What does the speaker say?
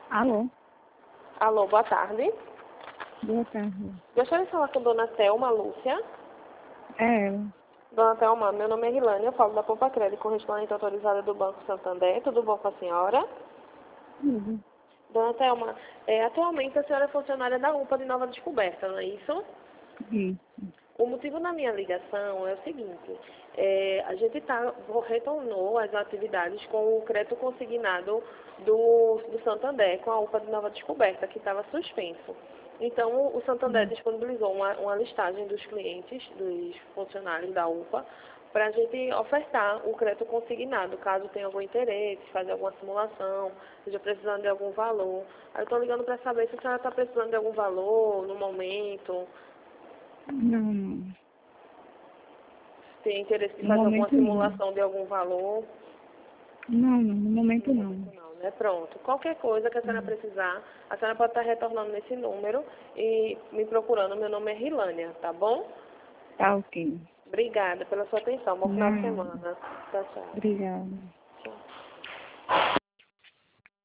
Alô? Alô, boa tarde. Boa tarde. Gostaria de falar com Dona Thelma Lúcia. É ela. Dona Thelma, meu nome é Rilane, eu falo da Poupa Crédito, correspondente autorizada do Banco Santander. Tudo bom com a senhora? Tudo. Dona Thelma, atualmente a senhora é funcionária da UPA de Nova Descoberta, não é isso? Isso. O motivo da minha ligação é o seguinte, a gente retornou as atividades com o crédito consignado do Santander, com a UPA de Nova Descoberta, que estava suspenso. Então, o Santander disponibilizou uma listagem dos clientes, dos funcionários da UPA, para a gente ofertar o crédito consignado, caso tenha algum interesse, fazer alguma simulação, esteja precisando de algum valor. Aí eu estou ligando para saber se a senhora está precisando de algum valor no momento, Não. tem interesse de No fazer alguma momento não. simulação de algum valor. Não, no momento No não. momento não, né? Pronto. Qualquer coisa que a senhora precisar, a senhora pode estar retornando nesse número e me procurando. Meu nome é Rilânia, tá bom? Tá ok. Obrigada pela sua atenção. Bom final de Não. semana. Tchau, tchau. Obrigada. Tchau.